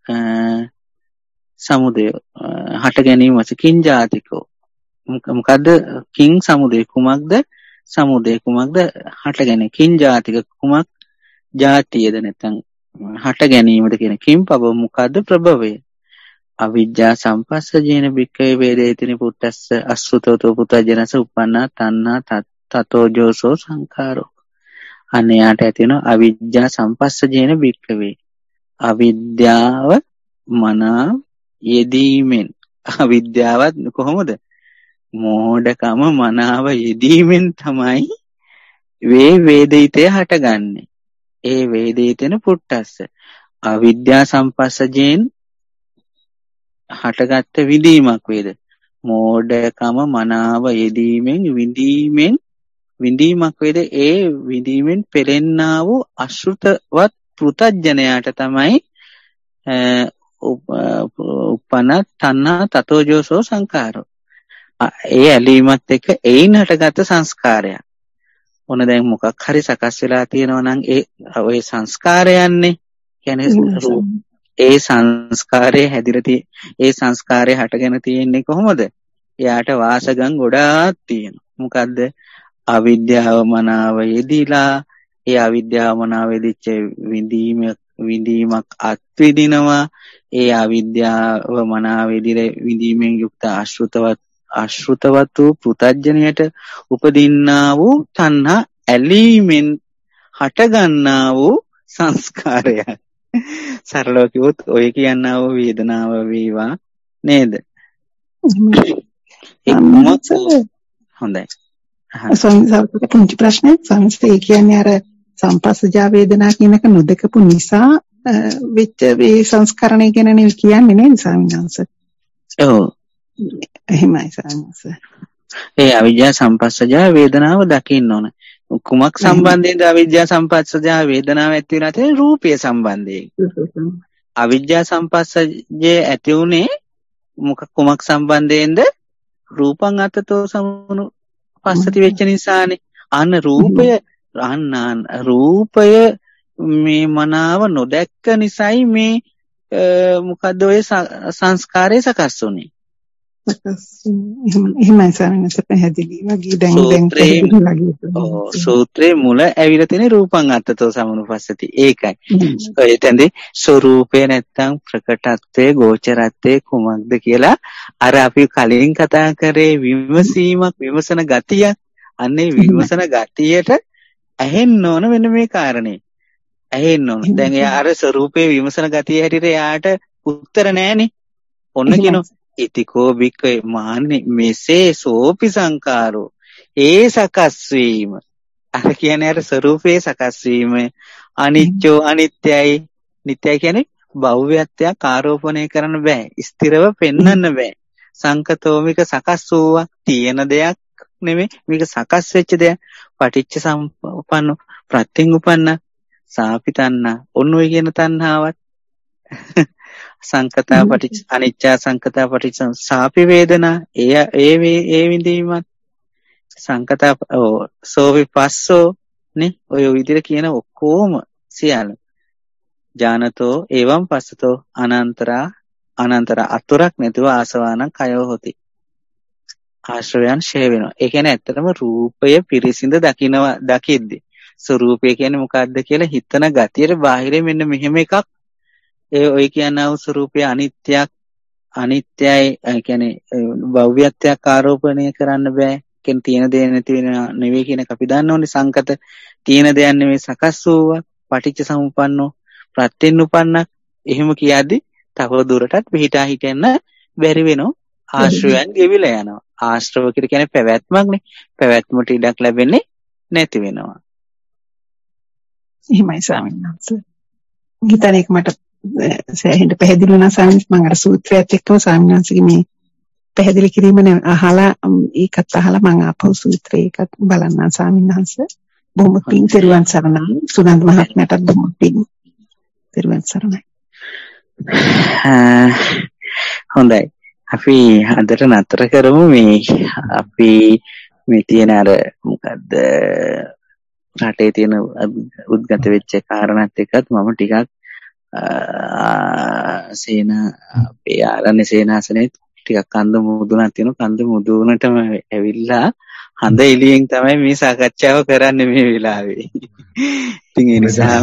A: සමුදය හට ගැනීම වශයෙන් කිං ජාතිකෝ. මොකද්ද කිං සමුදය කුමක්ද සමුදය කුමක්ද හට ගැනීම කිං ජාතික කුමක් ජාතියද නැත්නම් හට ගැනීමද කියන කිං පබ මොකද්ද ප්‍රභවය. අවිජ්ජා සම්පස්සජේන බික්කවේ වේදේතිනි පුත්තස්ස අසුතෝතෝ පුතජනස උප්පන්නා තණ්හා තතෝ ජෝසෝ සංඛාරෝ. අනයාට ඇති වෙන අවිජ්ජා සම්පස්සජේන බික්කවේ. අවිද්‍යාව මනා යෙදීමෙන්. අවිද්‍යාවත් කොහොමද? මෝඩකම මනාව යෙදීමෙන් තමයි වේදිතය හටගන්නේ. ඒ වේදිතේන පුත්තස්ස අවිද්‍යා සම්පස්සජේන හටගත්ත විදීමක් වේද. මෝඩකම මනාව යෙදීමෙන් විඳීමක් වේද. ඒ විඳීමෙන් පෙළෙන්නා වූ අශෘතවත් පෘතජ්ජනයාට තමයි උප්පන තණ්හා තතෝ ජෝසෝ සංඛාරෝ. ඒ ඇලීමත් එක්ක ඒයින් හටගත්ත සංස්කාරයක්. ඔන්න දැන් මොකක් හරි සකස් වෙලා තියෙනවා නම් ඒ සංස්කාරයන්නේ කියන්නේ ඒ සංස්කාරයේ හැදිලා ඒ සංස්කාරය හටගෙන තියෙන්නේ කොහොමද? එයාට වාසගම් ගොඩාක් තියෙනවා. මොකද්ද? අවිද්‍යාව මනාව යෙදিলা ඒ අවිද්‍යාව මනාව යෙදිච්ච විඳීමක් අත්විඳිනවා. ඒ අවිද්‍යාව මනාව විඳීමෙන් යුක්ත අශෘතවත් වූ පෘතජ්ජනයට උපදින්නා වූ තණ්හා ඇලීමෙන් හටගන්නා වූ සංස්කාරයක්. සරලව කිව්වොත් ඔය කියන්නා වූ වේදනාව වේවා නේද? හොඳයි.
B: සංසාරේ පුංචි ප්‍රශ්නයක් සංස්කෘතිය කියන්නේ අර සම්පස්සජා වේදනා කියන එක නොදකපු නිසා වෙච්ච මේ සංස්කරණය ගැනනේ කියන්නේ නේද සාමිනාංශ?
A: ඔව්.
B: එහෙමයි සාමිනාංශ.
A: ඒ අවිජ්ජා සම්පස්සජා වේදනාව දකින්න ඕන. කුමක් සම්බන්ධයෙන්ද අවිජ්ජා සම්පස්සජා වේදනාව ඇති වෙලා තියෙන්නේ? රූපය සම්බන්ධයෙන්. අවිජ්ජා සම්පස්සජේ ඇති උනේ කුමක් සම්බන්ධයෙන්ද? රූපං අත්තතෝ සමනුපස්සති වෙච්ච නිසානේ. අන්න රූපය මේ මනාව නොදැක්ක නිසායි මේ මොකද්ද ඔය සංස්කාරය සකස් වුනේ.
B: එහෙමයි සරණස පැහැදිලි වගේ දැන්
A: සූත්‍රයේ මුල ඇවිල්ලා තියෙන රූපං අත්තතෝ සමනුපස්සති. ඒකයි. එතෙන්දී ස්වરૂපේ නැත්තම් ප්‍රකටත්වයේ ගෝචරත්වයේ කුමක්ද කියලා අර අපි කලින් කතා කරේ විමසන ගතියක්. අන්නේ විමසන ගතියට ඇහෙන්න ඕන වෙන මේ කාරණේ. ඇහෙන්න ඕන. දැන් එයා අර ස්වરૂපේ විමසන ගතිය හැටියට එයාට උත්තර නැහැනේ. ඔන්න කියනවා ඉතිකෝ බික්කේ මාන්නේ මෙසේ සෝපි සංකාරෝ ඒ සකස් වීම අර කියන්නේ අර ස්වરૂපේ සකස් වීම අනිච්චෝ අනිත්‍යයි නිට්ටයයි කියන්නේ භව්‍යත්වයක් ආරෝපණය කරන්න බෑ ස්ථිරව පෙන්වන්න බෑ සංකතෝ මේක සකස් වූවක් තියෙන දෙයක් නෙමෙයි මේක සකස් වෙච්ච දෙයක් පටිච්ච සම්පන්න ප්‍රත්‍යං උපන්න සාපිතන්න ඔන්න ඔය කියන තණ්හාවත් සංකතා පටිච්ච අනිච්චා සංකතා පටිච්ච සාපි වේදනා ඒ විඳීමත් සංකතා සෝ විපස්සෝ නේ ඔය විදිහට කියන ඔක්කොම සියල්ල ඥානතෝ එවං පස්සතෝ අනන්තර අතුරක් නැතුව ආසවානං කයෝ හොති ආශ්‍රවයන් ෂේ වෙනවා. ඒ කියන්නේ ඇත්තටම රූපය පිරිසිඳ දකිද්දි ස්වરૂපය කියන්නේ මොකක්ද කියලා හිතන ගතියට බාහිරේ මෙන්න මෙහෙම එකක් ඔය කියනා වූ ස්වરૂපය අනිත්‍යයි කියන්නේ භව්‍යත්වයක් ආරෝපණය කරන්න බෑ. කියන තියෙන දේ නැති වෙන නෙවෙයි කියන එක අපි දන්න ඕනේ සංකත තියෙන දෙයක් නෙවෙයි සකස් වූවා පටිච්ච සමුප්පන්නෝ ප්‍රත්‍යයෙන් උපන්නක් එහෙම කියද්දි තව දුරටත් පිටා හිටින්න බැරි වෙනවා ආශ්‍රවයන් ගෙවිලා යනවා. ආශ්‍රව කියන්නේ පැවැත්මක්නේ. පැවැත්මට ඉඩක් ලැබෙන්නේ නැති වෙනවා.
B: එහෙමයි ස්වාමීන් වහන්සේ. ගිතන එක මට සෑහෙන්න පැහැදිලි වුණා ස්වාමීන් වහන්සේ. මම අර සූත්‍රයත් එක්කම ස්වාමීන් වහන්සේගේ මේ පැහැදිලි කිරීම අහලා ඒකත් අහලා මම ආපහු සූත්‍රය එකත් බලන්න ස්වාමීන් වහන්සේ. බොහොම පිං තෙරුවන් සරණයි. සුනන්ද මහත්මයාටත් බොහොම පිං තෙරුවන් සරණයි.
A: හොඳයි. අපි අදට නතර කරමු අපි මේ තියෙන අර මොකද්ද රටේ තියෙන උද්ගත වෙච්ච කාරණාත් එක්කත් මම ටිකක් අපේ ආරණ්‍ය සේනාසනේ ටිකක් කන්ද මුදුනක් තියෙනවා. කන්ද මුදුනටම ඇවිල්ලා හඳ එළියෙන් තමයි මේ සාකච්ඡාව කරන්නේ මේ වෙලාවේ. ඉතින් ඒ නිසා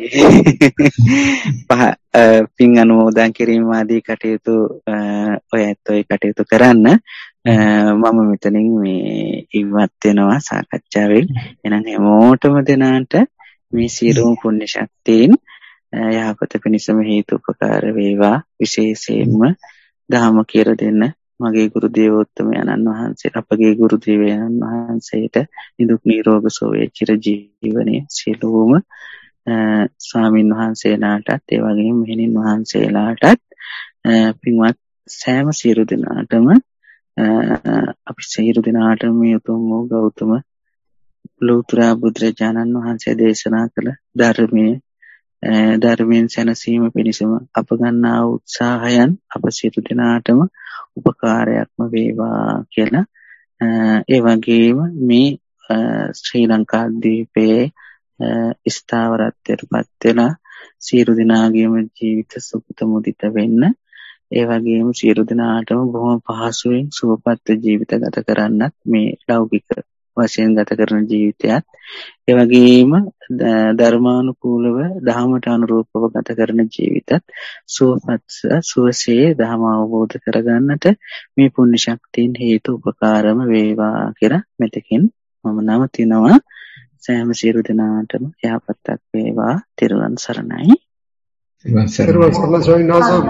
A: පින් අනුමෝදන් කිරීම ආදී කටයුතු ඔයත් ඔය කටයුතු කරන්න මම මෙතනින් මේ ඉවත් වෙනවා සාකච්ඡාවෙන්. එහෙනම් හැමෝටම දෙනාට මේ සියලුම පුණ්‍ය ශක්තියින් යහපත පිණිසම හේතු උපකාර වේවා. විශේෂයෙන්ම ධර්ම කියලා දෙන්න මගේ ගුරු දේවෝත්තමයන්න් වහන්සේ අපගේ ගුරු දේවයන්න් වහන්සේට නිදුක් නිරෝගී සුවය චිර ජීවනයේ සියලුම ස්වාමින් වහන්සේලාටත් ඒ වගේම මෙහෙණින් වහන්සේලාටත් පින්වත් සෑම සියලු දෙනාටම අපි සියලු දෙනාටම මේ උතුම් වූ ගෞතම ලෝතර බුදුරජාණන් වහන්සේ දේශනා කළ ධර්මයෙන් සැනසීම පිණිසම අප ගන්නා උත්සාහයන් අප සියලු දෙනාටම උපකාරයක්ම වේවා කියලා ඒ වගේම මේ ශ්‍රී ලංකා ද්වීපයේ ස්ථාවරත්වයටපත් වෙලා සියලු දෙනාගේම ජීවිත සුඛිත මුදිත වෙන්න ඒ වගේම සියලු දෙනාටම බොහොම පහසුවෙන් සුවපත් ජීවිත ගත කරන්නත් මේ ලෞකික වශයෙන් ගත කරන ජීවිතයත් ඒ වගේම ධර්මානුකූලව ධහමට අනුරූපව ගත කරන ජීවිතත් සුවපත් සුවසේ ධහම අවබෝධ කරගන්නට මේ පුණ්‍ය ශක්තියින් හේතු උපකාරම වේවා කියලා මෙතකින් මම නවතිනවා. සෑම සියලු දෙනාටම යහපතක් වේවා. තෙරුවන් සරණයි.
E: තෙරුවන් සරණයි ස්වාමීන් වහන්සේ.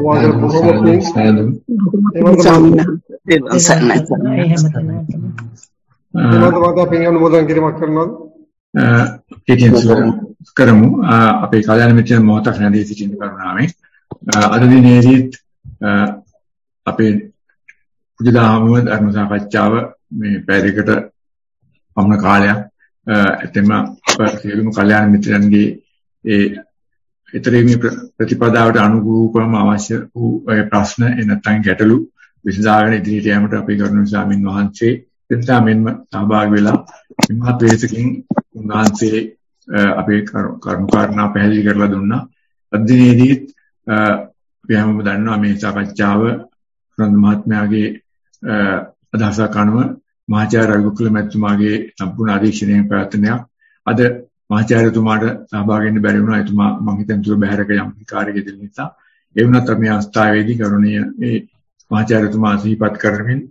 F: කරමු අපේ කල්‍යාණ මිත්‍ර මොහොතක් නැදී සිටින කරුණාවෙන් අද දිනේදීත් අපේ පුදුදාම ධර්ම සාකච්ඡාව මේ පැයකට පමණ කාලයක් එතෙම සියලුම කල්‍යාණ මිත්‍රයන්ගේ ඒ ඊතරේ ප්‍රතිපදාවට අනුකූලවම අවශ්‍ය වූ ප්‍රශ්න එනතන් ගැටලු විසඳාගෙන ඉදිරියට යාමට අපේ කරුණ ස්වාමින් වහන්සේ එතනමින්ම සහභාගී වෙලා මහත් වේසකින් උන්වහන්සේ අපේ කරුණු කාරණා පැහැදිලි කරලා දුන්නා. අද දිනේදීත් අපි හැමෝම දන්නවා මේ සාකච්ඡාව සුනන්ද මහත්මයාගේ අදහසක් අනුව මහාචාර්ය රවිකුල මැතිතුමාගේ සම්පූර්ණ අධීක්ෂණයෙන් පැවැත්වෙනයක්. අද මහාචාර්යතුමාට සහභාගී වෙන්න බැරි වුණා. එතුමා මම හිතන තුර බැහැරක යම් කාර්යයක දෙන නිසා. ඒ වුණත් අපි අවස්ථාවේදී කරුණීය මේ මහාචාර්යතුමා සිහිපත් කරමින්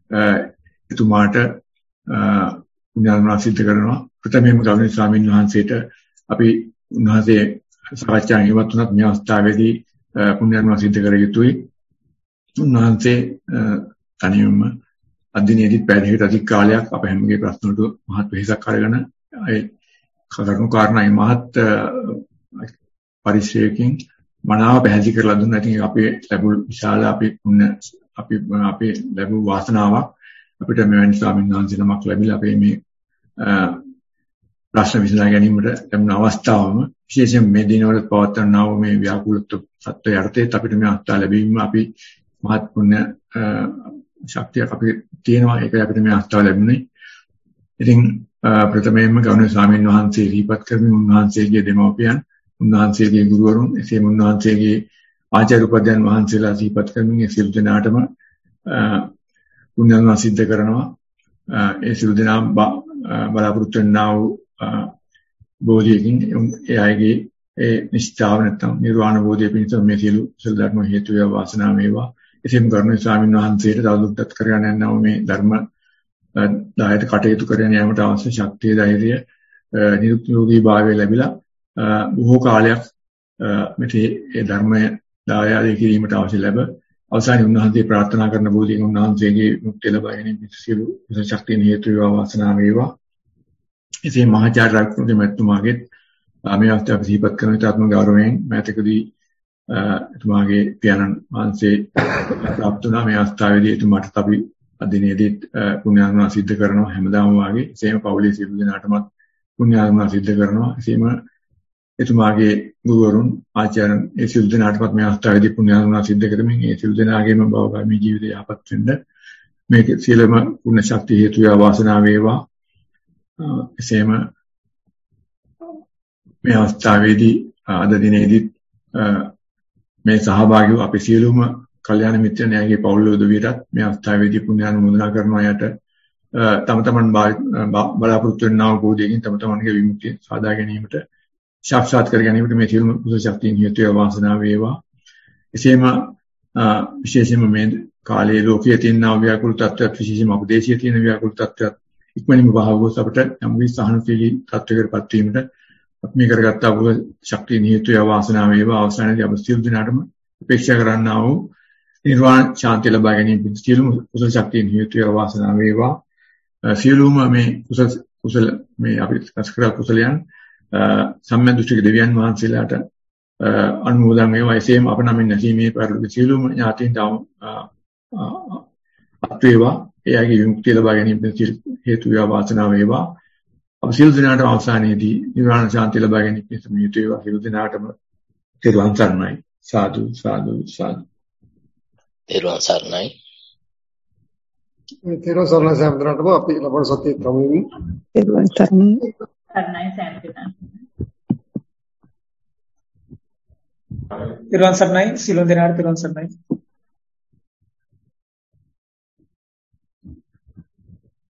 F: එතුමාට පුණ්‍යානුමෝදනා සිද්ධ කරනවා. ප්‍රථමයෙන්ම ගෞරවනීය ස්වාමීන් වහන්සේට අපි උන්වහන්සේ සාකච්ඡාවෙන් ඉවත් වුණත් මේ අවස්ථාවේදී පුණ්‍යානුමෝදනා සිද්ධ කර යුතුයි. උන්වහන්සේ තනියම අදිනේදී පැයකට අධික කාලයක් අප හැමගේ ප්‍රශ්න වලට මහත් වෙහෙසක් අරගෙන ඒ කරුණු කාරණා මහත් පරිශ්‍රයකින් මනාව පැහැදිලි කරලා දුන්නා. ඉතින් අපේ ලැබුණු විශාල අපි ලැබුණු වාසනාවක් අපිට මෙවැනි ස්වාමීන් වහන්සේ නමක් ලැබිලා අපේ මේ ප්‍රශ්න විසඳා ගැනීමට ලැබුණ අවස්ථාවම විශේෂයෙන් මේ දිනවල පවත්වනා වූ මේ ව්‍යාකූලත්ව සත්‍ය යටතේ අපිට මේ අවස්ථාව ලැබීම අපි මහත් පුණ්‍ය ශක්තියක් අපිට තියෙනවා. ඒකයි අපිට මේ අවස්ථාව ලැබුණේ. ඉතින් ප්‍රථමයෙන්ම ගෞරවනීය ස්වාමීන් වහන්සේ ඉහිපත් කරමින් උන්වහන්සේගේ දෙමව්පියන්, උන්වහන්සේගේ ගුරුවරුන්, එසේම උන්වහන්සේගේ ආචාර්ය උපාධ්‍යයන් වහන්සේලා ඉහිපත් කරමින් ඒ සියලු දෙනාටම පුණ්‍යානුමෝදනා සිද්ධ කරනවා. ඒ සියලු දෙනා බලාපොරොත්තු වෙනා වූ බෝධියකින් ඒ අයගේ ඒ නිශ්චාව නැත්නම් නිර්වාණ බෝධිය පිණිස මේ සියලු කුසල ධර්ම හේතු වේවා වාසනාව වේවා. එසේම ගෞරවනීය ස්වාමීන් වහන්සේට තවදුරටත් කරගෙන යනවා මේ ධර්ම දායක කටයුතු කරගෙන යාමට අවශ්‍ය ශක්තිය, ධෛර්යය, නිරුක්තියෝගී භාවය ලැබිලා බොහෝ කාලයක් මේ ධර්මයේ දායාද කිරීමට අවශ්‍ය ලැබ අවසානයේ උන්වහන්සේ ප්‍රාර්ථනා කරන බෝධියෙන් උන්වහන්සේගේ මුක්තිය ලබා ගැනීම සියලු කුසල ශක්තිය හේතු වේවා වාසනාව වේවා. එසේ මහාචාර්ය රත්නගේ මැතිතුමාගේ මේ අවස්ථාව සිහිපත් කරන තාත්ම ගෞරවයෙන් මෑතකදී එතුමාගේ පියාණන් වහන්සේ ප්‍රාප්ත වුණා. මේ අවස්ථාවේදී එතුමාට අපි අදිනේදී පුණ්‍යානුමෝදනා සිද්ධ කරනවා හැමදාම වාගේ. එසේම පවුලේ සියලු දෙනාටමත් පුණ්‍යානුමෝදනා සිද්ධ කරනවා. එසේම එතුමාගේ ගුරුවරුන්, ආචාර්යන් ඒ සියලු දෙනාටමත් මේ අවස්ථාවේදී පුණ්‍යානුමෝදනා සිද්ධ කරමින් ඒ සියලු දෙනාගේම භවගාමී ජීවිතය යහපත් වෙන්න මේක සියලුම පුණ්‍ය ශක්තිය හේතු වේවා වාසනාව වේවා. එසේම මේ අවස්ථාවේදී අද දිනේදී මේ සහභාගීව අපි සියලුම කල්යාණ මිත්‍රයන්ගේ පවුල් උදවියටත් මේ අවස්ථාවේදී පුණ්‍යානුමෝදනා කරන අයට තම තමන් බලාපොරොත්තු වෙනා වූ බෝධියකින් තම තමන්ගේ විමුක්තිය සාදා ගැනීමට සාක්ෂාත් කර ගැනීමට මේ සියලුම කුසල ශක්තියින් හේතු වේවා වාසනාව වේවා. එසේම විශේෂයෙන්ම මේ කාලයේ ලෝකයේ තියෙන ව්‍යාකූල තත්ත්වයක්, විශේෂයෙන්ම අපේ දේශීය තියෙන ව්‍යාකූල තත්ත්වයක් ඉක්මනින්ම වහවගොස් අපට යම් විසහනශීලී තත්ත්වයකටපත් වීමට අපි මේ කරගත්තා වූ ශක්තියින් හේතු වේවා වාසනාව වේවා. අවසානයේදී අප සියලු දෙනාටම අපේක්ෂා කරන්නා වූ නිර්වාණ ශාන්තිය ලබා ගැනීම සියලුම කුසල ශක්තියින් හේතු වේවා වාසනාව වේවා. සියලුම මේ කුසල මේ අපි අස්කර කුසලයන් සම්මදෘෂ්ටික දෙවියන් වහන්සේලාට අනුමෝදන් වේවා. එසේම අප නමින් නැසීමේ පරිලෝක සියලුම ඥාතීන්ට අත් වේවා. එයාගේ විමුක්තිය ලබා ගැනීම හේතු වේවා වාසනාව වේවා. අප සියලු දෙනාටම අවසානයේදී නිර්වාණ ශාන්තිය ලබා ගැනීම පිණිස හේතු වේවා. සියලු දෙනාටම තෙරුවන් සරණයි. සාදු සාදු සාදු.
G: තෙරුවන් සරණයි.
E: තෙරුවන් සරණයි සම්පූර්ණටම අපි ලබන සතියේ ප්‍රමුඛ
B: තෙරුවන් සරණයි.
H: සරණයි සෑමටම.
C: තෙරුවන් සරණයි. සියලු දෙනාට තෙරුවන් සරණයි.